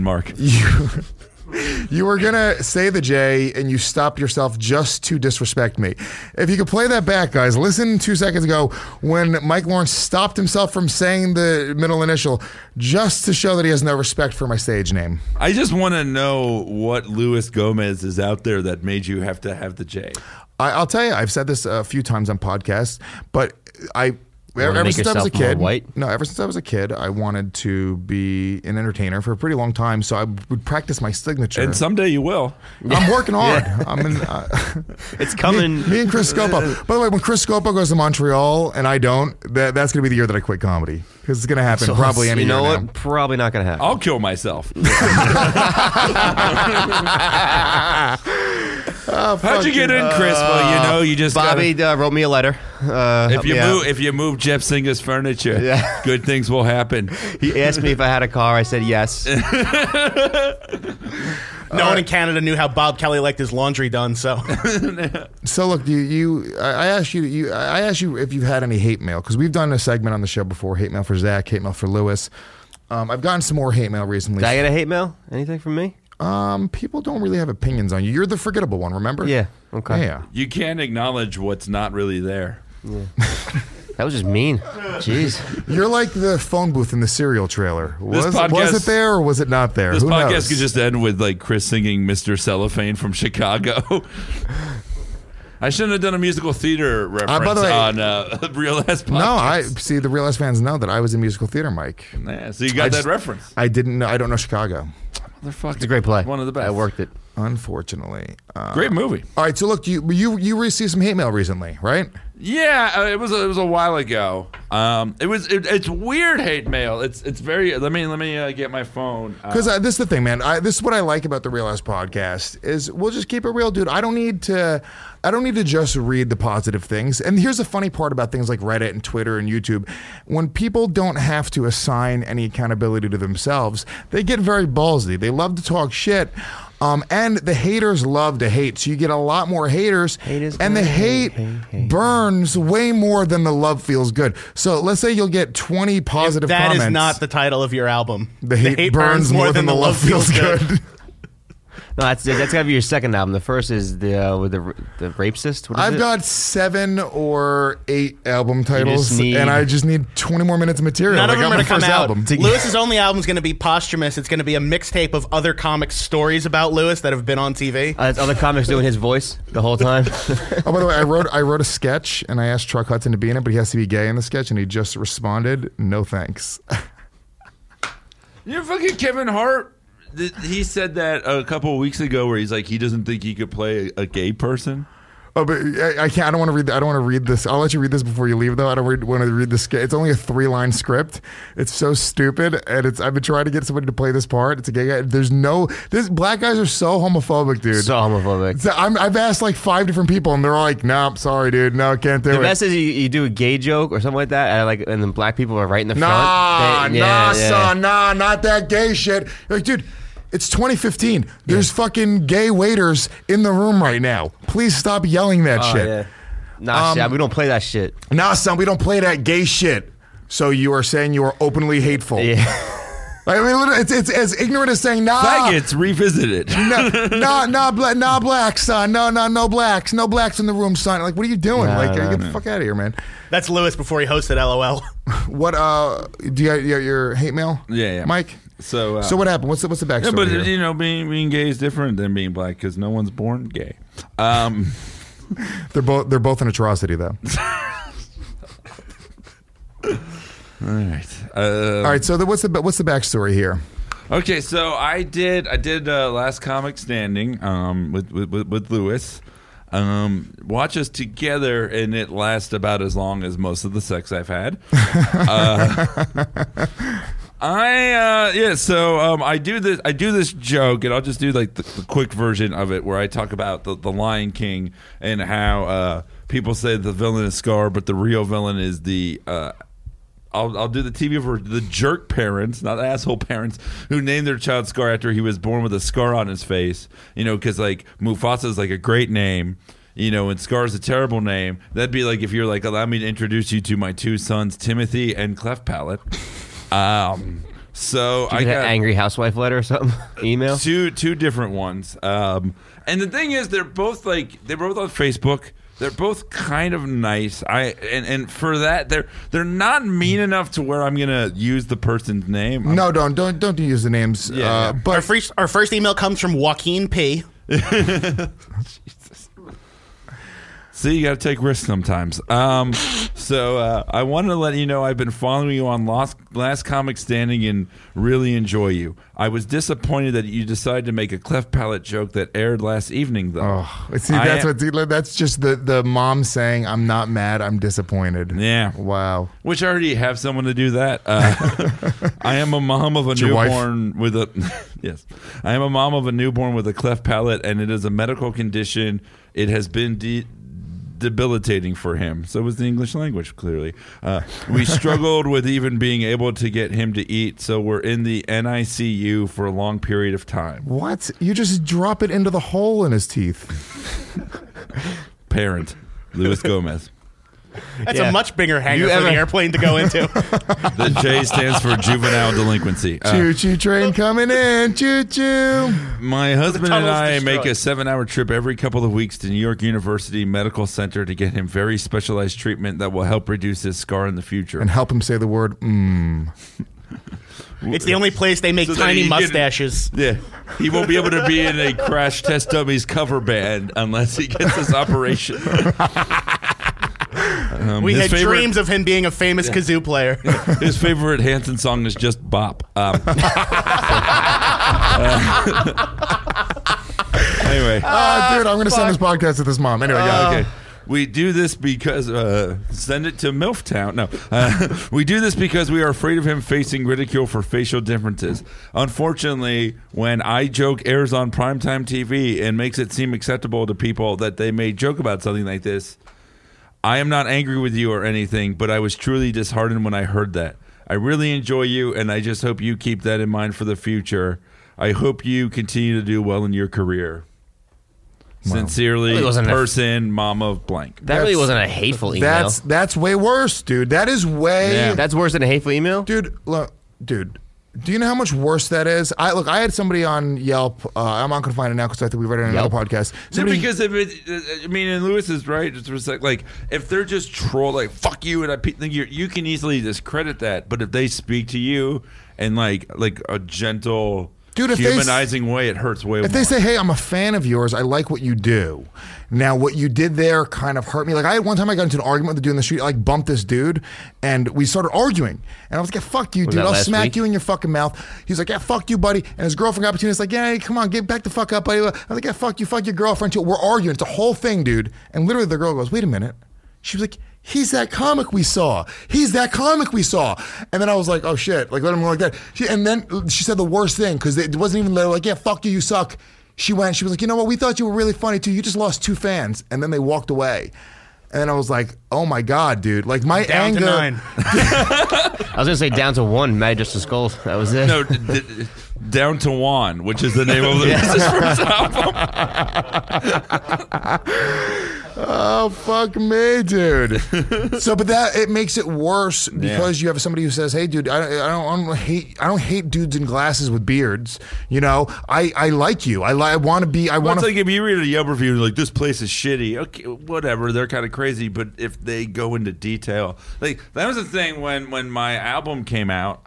You were gonna say the J and you stopped yourself just to disrespect me. If you could play that back, guys, listen 2 seconds ago when Mike Lawrence stopped himself from saying the middle initial just to show that he has no respect for my stage name. I just want to know what Luis Gomez is out there that made you have to have the J. I'll tell you, I've said this a few times on podcasts, but ever since I was a kid, ever since I was a kid, I wanted to be an entertainer for a pretty long time. So I would practice my signature. And someday you will. I'm working hard. Yeah. It's coming. Me and Chris Scopo. By the way, when Chris Scopo goes to Montreal and I don't, that's going to be the year that I quit comedy because it's going to happen probably any year now. You know what? Probably not going to happen. I'll kill myself. How'd you get in, Chris? Well, you just Bobby wrote me a letter. If you move Jeff Singer's furniture, good things will happen. He asked me if I had a car. I said yes. No one in Canada knew how Bob Kelly liked his laundry done. So look, I asked you if you've had any hate mail, because we've done a segment on the show before: hate mail for Zach, hate mail for Lewis. I've gotten some more hate mail recently. Did I get a hate mail? Anything from me? People don't really have opinions on you. You're the forgettable one, remember? Yeah. Okay. Yeah. You can't acknowledge what's not really there. Yeah. That was just mean. Jeez. You're like the phone booth in the Serial trailer. Was it there or was it not there? This Who podcast knows? could just end with like Chris singing Mr. Cellophane from Chicago. I shouldn't have done a musical theater reference by the way, on Real Ass Podcast. No, I see. The Real Ass fans know that I was in musical theater, Mike. Yeah, so you got that reference. I didn't know. I don't know Chicago. It's a great play. One of the best. I worked it. Unfortunately. Great movie. All right, so look, you received some hate mail recently, right? Yeah, it was a while ago. It's weird hate mail. It's very. Let me get my phone. Because this is the thing, man. This is what I like about the Real Ass Podcast is we'll just keep it real, dude. I don't need to just read the positive things. And here's the funny part about things like Reddit and Twitter and YouTube: when people don't have to assign any accountability to themselves, they get very ballsy. They love to talk shit. And the haters love to hate. So you get a lot more haters. And the hate burns way more than the love feels good. So let's say you'll get 20 positive comments. That is not the title of your album. The hate burns more than the love feels good. No, that's gotta be your second album. The first is with the Rapist. What is I've got 7 or 8 album titles, and I just need 20 more minutes of material. None of them are going to come out. Album. Lewis's only album is going to be posthumous. It's going to be a mixtape of other comic stories about Lewis that have been on TV. It's other comics doing his voice the whole time. Oh, by the way, I wrote a sketch, and I asked Chuck Hudson to be in it, but he has to be gay in the sketch, and he just responded, "No thanks." You're fucking Kevin Hart. He said that a couple of weeks ago, where he's like, he doesn't think he could play a gay person. Oh, but I can't. I don't want to read. I don't want to read this. I'll let you read this before you leave, though. I don't want to read this. It's only a 3-line script. It's so stupid, and I've been trying to get somebody to play this part. It's a gay guy. Black guys are so homophobic, dude. So homophobic. I've asked like 5 different people, and they're all like, "Nope, sorry, dude. No, can't do it." The best is you do a gay joke or something like that, and then black people are right in the front. Son, not that gay shit. You're like, dude. It's 2015. There's fucking gay waiters in the room right now. Please stop yelling that shit. Yeah. Nah, we don't play that shit. Nah, son, we don't play that gay shit. So you are saying you are openly hateful. Yeah. I mean, it's as ignorant as saying, nah. Faggots revisited. Nah, blacks, son. No blacks. No blacks in the room, son. Like, what are you doing? Get the fuck out of here, man. That's Lewis before he hosted LOL. What, do you got your hate mail? Yeah. Mike? So what happened? What's the backstory? Yeah, but here? Being gay is different than being black because no one's born gay. They're both an atrocity, though. All right. All right. So what's the backstory here? Okay, so I did Last Comic Standing with Lewis. Watch us together, and it lasts about as long as most of the sex I've had. I do this joke, and I'll just do like the quick version of it, where I talk about the Lion King and how people say the villain is Scar, but the real villain is the I'll do the TV for the jerk parents, not the asshole parents, who named their child Scar after he was born with a scar on his face. Because like Mufasa is like a great name. And Scar's a terrible name. That'd be like if you're like, allow me to introduce you to my 2 sons, Timothy and Cleft Palate. So I got an angry housewife letter or something, email. Two different ones. And the thing is, they're both on Facebook. They're both kind of nice. And for that, they're not mean enough to where I'm gonna use the person's name. No, don't use the names. Yeah. But our first email comes from Joaquin P. Jesus. See, you got to take risks sometimes. So I wanted to let you know I've been following you on Last Comic Standing and really enjoy you. I was disappointed that you decided to make a cleft palate joke that aired last evening, though. Oh, see, that's just the mom saying, I'm not mad, I'm disappointed. Yeah. Wow. Which I already have someone to do that. I am a mom of a newborn with a... Yes. I am a mom of a newborn with a cleft palate, and it is a medical condition. It has been debilitating for him. So was the English language, clearly. We struggled with even being able to get him to eat, so we're in the NICU for a long period of time. What? You just drop it into the hole in his teeth. Parent, Luis Gomez. That's a much bigger hangar for the airplane to go into. The J stands for juvenile delinquency. Choo-choo train coming in. Choo-choo. My husband and I make a 7-hour trip every couple of weeks to New York University Medical Center to get him very specialized treatment that will help reduce his scar in the future. And help him say the word, It's the only place they make tiny mustaches. Yeah. He won't be able to be in a Crash Test Dummies cover band unless he gets this operation. We had dreams of him being a famous kazoo player. His favorite Hanson song is just Bop. Anyway. Dude, I'm going to send this podcast to this mom. Anyway, okay. We do this because send it to MILFtown. No, we do this because we are afraid of him facing ridicule for facial differences. Unfortunately, when I joke airs on primetime TV and makes it seem acceptable to people that they may joke about something like this, I am not angry with you or anything, but I was truly disheartened when I heard that. I really enjoy you, and I just hope you keep that in mind for the future. I hope you continue to do well in your career. Wow. Sincerely, person, mom of blank. That really wasn't a hateful email. That's way worse, dude. That is way... Yeah. That's worse than a hateful email? Dude, look, dude... Do you know how much worse that is? I had somebody on Yelp. I'm not going to find it now because I think we read it in another podcast. Because if it, I mean, and Lewis is right. It's like if they're just troll, like fuck you, and I think you can easily discredit that. But if they speak to you in like a gentle, humanizing way, it hurts way more. If they say, "Hey, I'm a fan of yours. I like what you do." Now, what you did there kind of hurt me. Like, one time I got into an argument with the dude in the street. I bumped this dude, and we started arguing. And I was like, yeah, fuck you, dude. I'll smack you in your fucking mouth. He's like, yeah, fuck you, buddy. And his girlfriend got between us like, yeah, come on, get back the fuck up, buddy. I was like, yeah, fuck you, fuck your girlfriend, too. We're arguing. It's a whole thing, dude. And literally the girl goes, wait a minute. She was like, he's that comic we saw. He's that comic we saw. And then I was like, oh, shit. Like, let him go like that. And then she said the worst thing, because it wasn't even like, yeah, fuck you, you suck. She was like, you know what? We thought you were really funny, too. You just lost 2 fans. And then they walked away. And then I was like, oh, my God, dude. Like, my anger. Down to 9. I was going to say down to 1, Mad Justice Skulls. That was it. No, Down to Juan, which is the name of his first album. Oh, fuck me, dude. So, but it makes it worse because you have somebody who says, hey, dude, I don't hate dudes in glasses with beards. You know, I like you. I want to be. It's like if you read a Yelp review like this place is shitty. Okay, whatever. They're kind of crazy, but if they go into detail, like that was the thing when my album came out.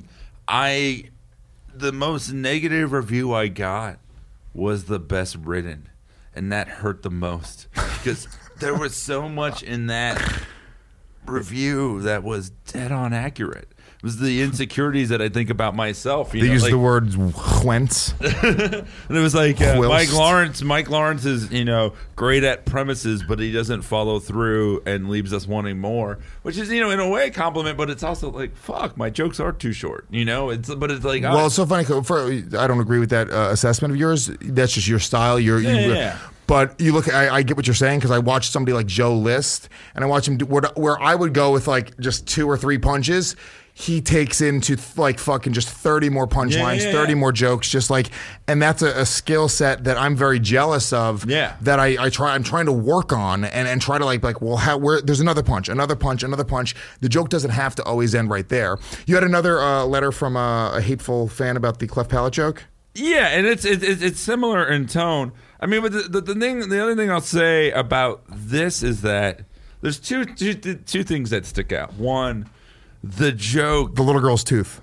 The most negative review I got was the best written, and that hurt the most because there was so much in that review that was dead on accurate. It was the insecurities that I think about myself. They use the word whence. And it was like Mike Lawrence is, great at premises, but he doesn't follow through and leaves us wanting more, which is, in a way a compliment, but it's also like, fuck, my jokes are too short, it's like, well, it's so funny. I don't agree with that assessment of yours. That's just your style. Yeah. But you look, I get what you're saying because I watched somebody like Joe List, and I watch him do where I would go with like just 2 or 3 punches. He takes into like fucking just 30 more punchlines, 30 more jokes, just like, and that's a skill set that I'm very jealous of. Yeah. That I'm trying to work on and try to like, well, there's another punch. The joke doesn't have to always end right there. You had another letter from a hateful fan about the cleft palate joke. Yeah, and it's similar in tone. I mean, but the other thing I'll say about this is that there's two things that stick out. One, the joke, the little girl's tooth.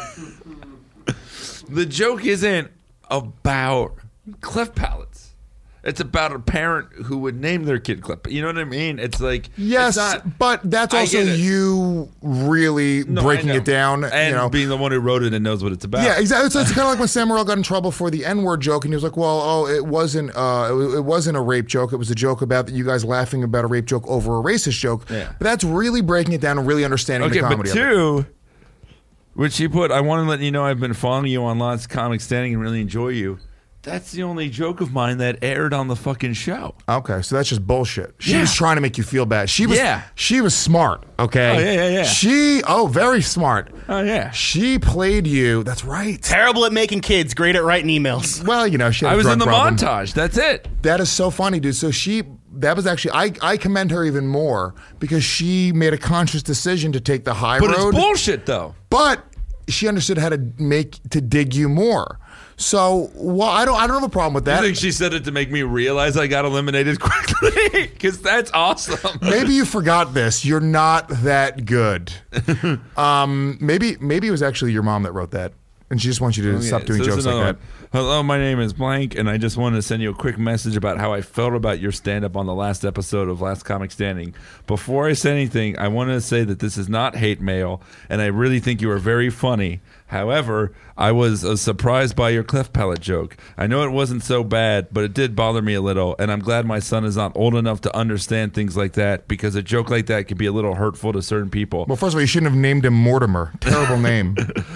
The joke isn't about cleft palates. It's about a parent who would name their kid Cliff. You know what I mean? It's like yes, but that's also you really breaking it down and being the one who wrote it and knows what it's about. Yeah, exactly. So it's kind of like when Sam Morril got in trouble for the N-word joke, and he was like, "Well, it wasn't a rape joke. It was a joke about you guys laughing about a rape joke over a racist joke." Yeah. But that's really breaking it down and really understanding the comedy. Okay, but two, which he put, I want to let you know I've been following you on Lots of Comic Standing and really enjoy you. That's the only joke of mine that aired on the fucking show. Okay, so that's just bullshit. She was trying to make you feel bad. She was smart, okay? Oh, yeah. Very smart. Oh, yeah. She played you. That's right. Terrible at making kids, great at writing emails. Well, she had I was in the problem. montage. That's it. That is so funny, dude. So that was actually, I commend her even more because she made a conscious decision to take the high road. But it's bullshit, though. But she understood how to dig you more. So, I don't have a problem with that. I think she said it to make me realize I got eliminated quickly because that's awesome. Maybe you forgot this. You're not that good. Maybe it was actually your mom that wrote that, and she just wants you to stop doing jokes like that. Hello, my name is blank, and I just wanted to send you a quick message about how I felt about your stand-up on the last episode of Last Comic Standing. Before I say anything, I want to say that this is not hate mail, and I really think you are very funny. However, I was surprised by your cleft palate joke. I know it wasn't so bad, but it did bother me a little, and I'm glad my son is not old enough to understand things like that, because a joke like that can be a little hurtful to certain people. Well, first of all, you shouldn't have named him Mortimer. Terrible name.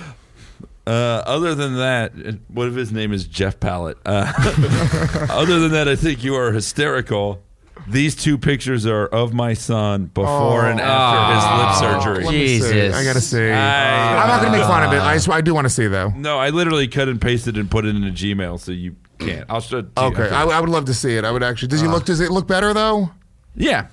Other than that, what if his name is Jeff Pallet? Other than that, I think you are hysterical. These two pictures are of my son before and after his lip surgery. Jesus. I gotta see. I'm not gonna make fun of it. I do want to see though. No, I literally cut and pasted and put it in a Gmail, so you can't. I'll show it to you. Okay, I would love to see it. I would actually. Does it look better though? Yeah.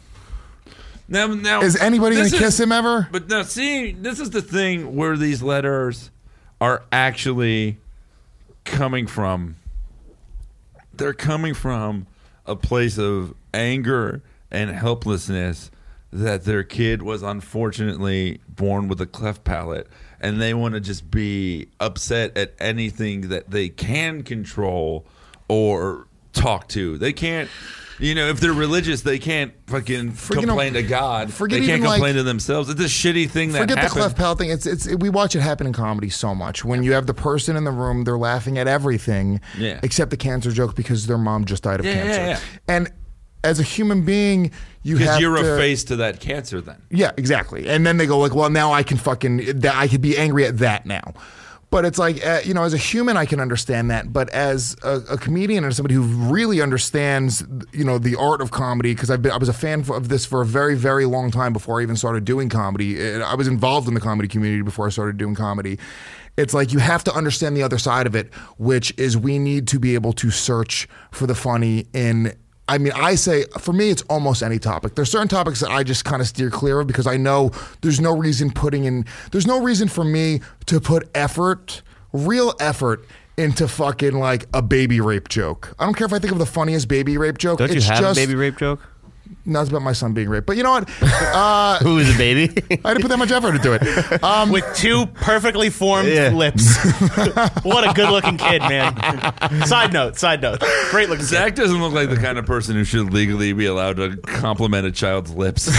Now, is anybody gonna kiss him ever? But now, see, this is the thing where these letters are actually coming from. They're coming from a place of anger and helplessness that their kid was unfortunately born with a cleft palate, and they want to just be upset at anything that they can control or talk to. They can't, if they're religious, they can't fucking complain to God. They can't complain to themselves. It's a shitty thing that Forget happened. the cleft palate thing. It's we watch it happen in comedy so much. When you have the person in the room, they're laughing at everything except the cancer joke because their mom just died of cancer. Yeah. And as a human being, because you're a face to that cancer then. Yeah, exactly. And then they go like, well, now I can I could be angry at that now. But it's like, as a human, I can understand that. But as a comedian and somebody who really understands, the art of comedy, because I was a fan of this for a very, very long time before I even started doing comedy. I was involved in the comedy community before I started doing comedy. It's like you have to understand the other side of it, which is we need to be able to search for the funny in. I say, for me, it's almost any topic. There's certain topics that I just kind of steer clear of because I know there's no reason for me to put real effort into fucking like a baby rape joke. I don't care if I think of the funniest baby rape joke. Don't you have a baby rape joke? No, it's about my son being raped. But you know what? Who is a baby? I didn't put that much effort into it. With two perfectly formed lips. What a good-looking kid, man. Side note. Great looking Zach kid. doesn't look like the kind of person who should legally be allowed to compliment a child's lips.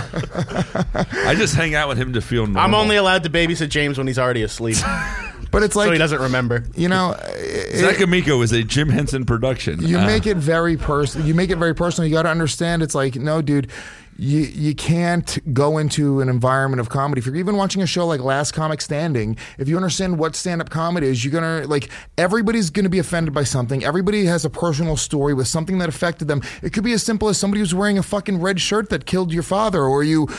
I just hang out with him to feel normal. I'm only allowed to babysit James when he's already asleep. But it's like, so he doesn't remember. Zach Amico is a Jim Henson production. You make it very personal. You got to understand. It's like, no, dude, you can't go into an environment of comedy. If you're even watching a show like Last Comic Standing, if you understand what stand-up comedy is, you're gonna everybody's gonna be offended by something. Everybody has a personal story with something that affected them. It could be as simple as somebody who's wearing a fucking red shirt that killed your father, or you.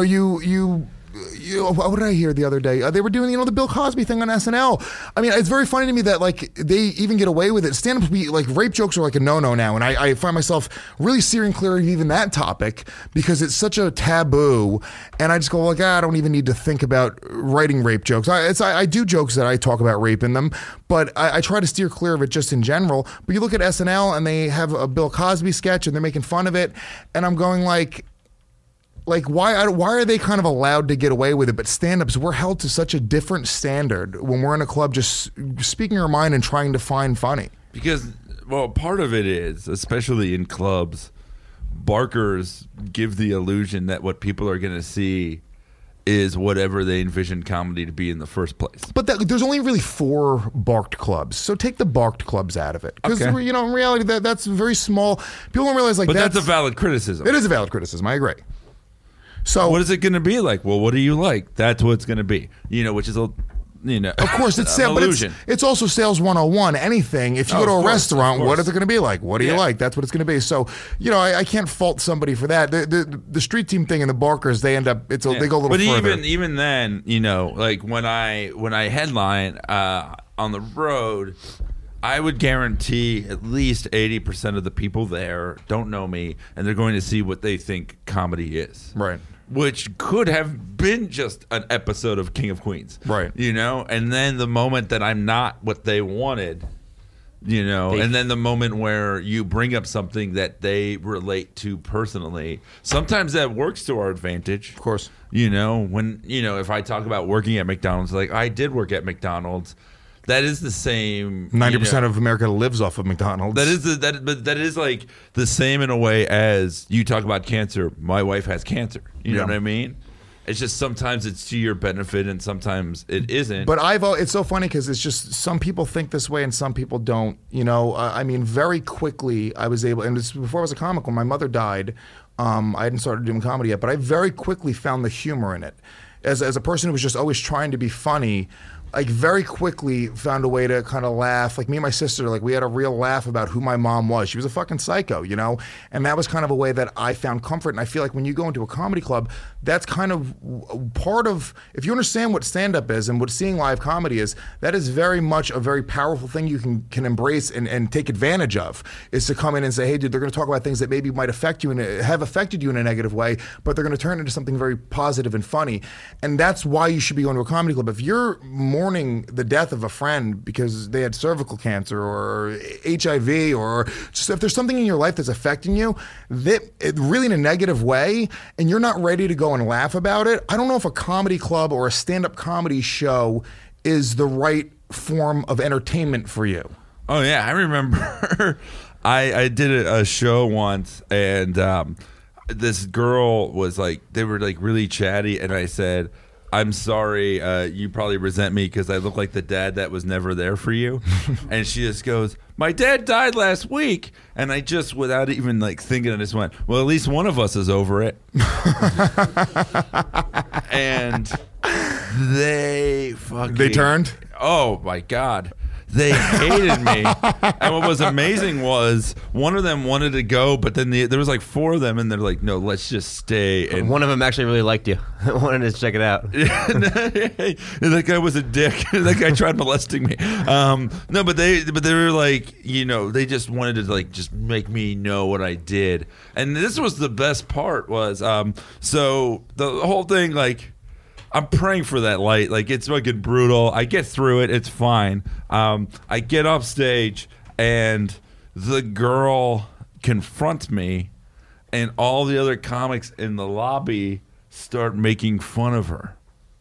What did I hear the other day? They were doing, the Bill Cosby thing on SNL. It's very funny to me that they even get away with it. Stand-up rape jokes are like a no-no now, and I find myself really steering clear of even that topic because it's such a taboo. And I just go I don't even need to think about writing rape jokes. I do jokes that I talk about rape in them, but I try to steer clear of it just in general. But you look at SNL and they have a Bill Cosby sketch and they're making fun of it, and I'm going why are they kind of allowed to get away with it? But stand-ups, we're held to such a different standard when we're in a club just speaking our mind and trying to find funny. Because Well, part of it is, especially in clubs, barkers give the illusion that what people are going to see is whatever they envisioned comedy to be in the first place. But there's only really 4 barked clubs, so take the barked clubs out of it. Because in reality, that's very small. People don't realize But that's a valid criticism. It is a valid criticism. I agree. So what is it going to be like? Well, what do you like? That's what it's going to be. Which is of course it's sales, but it's also sales 101. Anything, if you go to a restaurant, what is it going to be like? What do you like? That's what it's going to be. So I can't fault somebody for that. The street team thing and the barkers, they end up they go a little further. But even then, like when I headline on the road, I would guarantee at least 80% of the people there don't know me, and they're going to see what they think comedy is. Right. Which could have been just an episode of King of Queens. Right. And then the moment that I'm not what they wanted, and then the moment where you bring up something that they relate to personally, sometimes that works to our advantage. Of course. When, if I talk about working at McDonald's, like I did work at McDonald's, that is the same. 90% of America lives off of McDonald's. That is like the same in a way as you talk about cancer. My wife has cancer. You know what I mean? It's just sometimes it's to your benefit and sometimes it isn't. But it's so funny because it's just some people think this way and some people don't. Very quickly I was able, and this before I was a comic. When my mother died, I hadn't started doing comedy yet, but I very quickly found the humor in it. As a person who was just always trying to be funny, I very quickly found a way to kind of laugh. Like me and my sister, like we had a real laugh about who my mom was. She was a fucking psycho, And that was kind of a way that I found comfort. And I feel like when you go into a comedy club, that's kind of part of, if you understand what stand-up is and what seeing live comedy is, that is very much a very powerful thing you can embrace and take advantage of, is to come in and say, hey, dude, they're going to talk about things that maybe might affect you and have affected you in a negative way, but they're going to turn into something very positive and funny. And that's why you should be going to a comedy club. If you're mourning the death of a friend because they had cervical cancer or HIV, or just if there's something in your life that's affecting you really in a negative way, and you're not ready to go and laugh about it, I don't know if a comedy club or a stand-up comedy show is the right form of entertainment for you. Oh yeah, I remember I did a show once, and this girl was like, they were like really chatty, and I said, I'm sorry, you probably resent me because I look like the dad that was never there for you. And she just goes, my dad died last week. And I just, without even like thinking, I just went, well, at least one of us is over it. And they turned? Oh my God. They hated me. And what was amazing was one of them wanted to go, but then there was like 4 of them, and they're like, no, let's just stay. And one of them actually really liked you. Wanted to check it out. That guy was a dick. That guy tried molesting me. No, but they were like, they just wanted to like just make me know what I did. And this was the best part was, so the whole thing, like, I'm praying for that light. Like, it's fucking brutal. I get through it. It's fine. I get off stage, and the girl confronts me, and all the other comics in the lobby start making fun of her.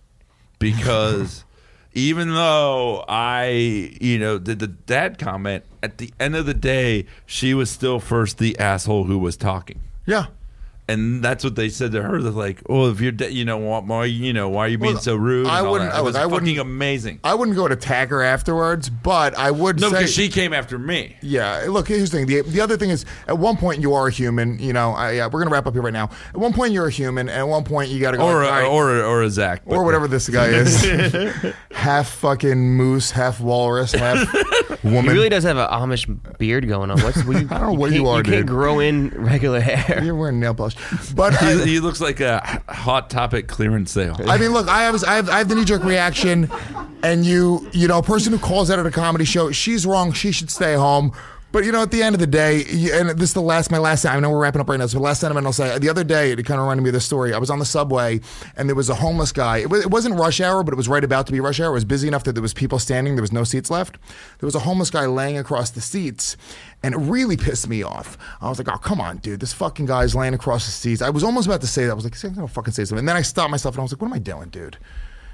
Because even though I, did the dad comment, at the end of the day, she was still first the asshole who was talking. Yeah. And that's what they said to her. They're like, "Oh, if you're, why are you being so rude?" I wouldn't. It was fucking amazing. I wouldn't go to attack her afterwards, but I would. No, because she came after me. Yeah. Look, here's the thing. The other thing is, at one point you are a human. We're gonna wrap up here right now. At one point you're a human, and at one point you got to go. Or a Zach, or whatever this guy is. Half fucking moose, half walrus, half woman. He really does have an Amish beard going on. I don't know what you are, dude. You can't grow in regular hair. You're wearing nail polish. But he looks like a Hot Topic clearance sale. I mean, look, I have the knee-jerk reaction, and a person who calls out at a comedy show, she's wrong. She should stay home. But at the end of the day, and this is my last time. I know we're wrapping up right now. So the last sentiment I'll say. The other day, it kind of reminded me of this story. I was on the subway, and there was a homeless guy. It wasn't rush hour, but it was right about to be rush hour. It was busy enough that there was people standing. There was no seats left. There was a homeless guy laying across the seats, and it really pissed me off. I was like, oh, come on, dude. This fucking guy's laying across the seats. I was almost about to say that. I was like, I'm going to fucking say something. And then I stopped myself, and I was like, what am I doing, dude?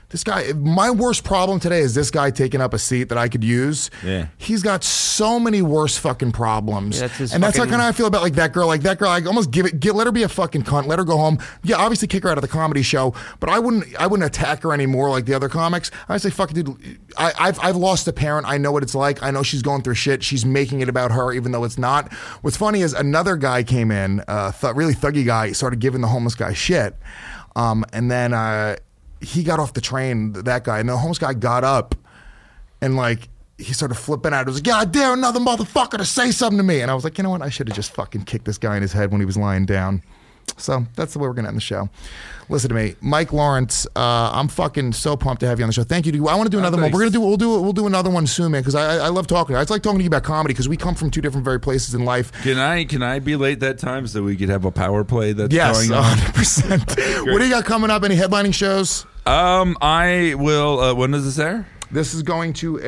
This guy, my worst problem today is this guy taking up a seat that I could use. Yeah. He's got so many worse fucking problems. Yeah, that's how kind of I feel about like that girl. Like that girl, I almost let her be a fucking cunt. Let her go home. Yeah, obviously kick her out of the comedy show, but I wouldn't attack her anymore like the other comics. I say, fuck it, dude. I've lost a parent. I know what it's like. I know she's going through shit. She's making it about her, even though it's not. What's funny is another guy came in, really thuggy guy, started giving the homeless guy shit, and then. He got off the train, that guy, and the homeless guy got up and like he started flipping out. It was like, yeah, I dare another motherfucker to say something to me. And I was like, you know what? I should have just fucking kicked this guy in his head when he was lying down. So that's the way we're gonna end the show. Listen to me, Mike Lawrence. I'm fucking so pumped to have you on the show. Thank you. I want to do another one. We'll do another one soon, man. Because I love talking. I like talking to you about comedy because we come from two different very places in life. Can I be late that time so we could have a power play that's going on? 100%. What do you got coming up? Any headlining shows? I will. When does this air? This is going to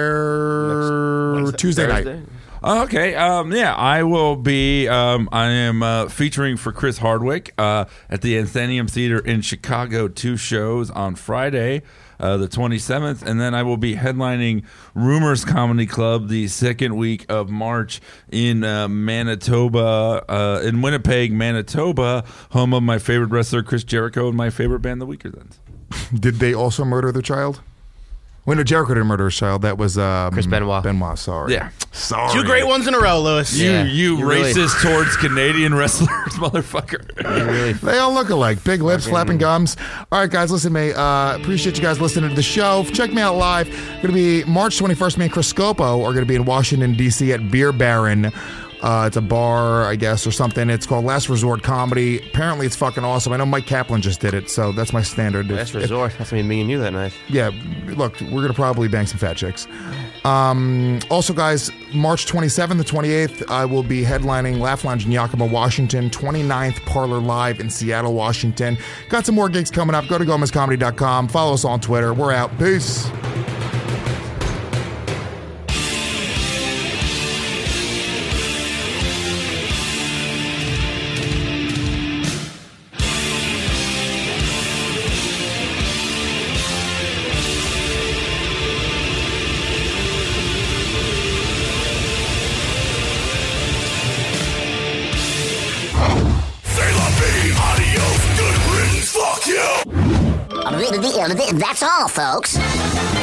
air Tuesday night. Okay. Yeah, I will be. I am featuring for Chris Hardwick at the Athenaeum Theater in Chicago. 2 shows on Friday, the 27th, and then I will be headlining Rumors Comedy Club the second week of March in Manitoba, in Winnipeg, Manitoba, home of my favorite wrestler Chris Jericho and my favorite band, the Weakerthans. Did they also murder their child? Well, no, Jericho didn't murder his child. That was Chris Benoit. Benoit, sorry. Yeah. Sorry. 2 great ones in a row, Lewis. You racist towards Canadian wrestlers, motherfucker. They all look alike. Big lips, flapping gums. All right, guys, listen to me. Appreciate you guys listening to the show. Check me out live. Going to be March 21st. Me and Chris Scopo are going to be in Washington, D.C. at Beer Baron. It's a bar, I guess, or something. It's called Last Resort Comedy. Apparently, it's fucking awesome. I know Mike Kaplan just did it, so that's my standard. Last Resort. That's going to be me and you that night. Yeah, look, we're going to probably bang some fat chicks. Also, guys, March 27th to 28th, I will be headlining Laugh Lounge in Yakima, Washington. 29th Parlor Live in Seattle, Washington. Got some more gigs coming up. Go to GomezComedy.com. Follow us on Twitter. We're out. Peace. That's all, folks.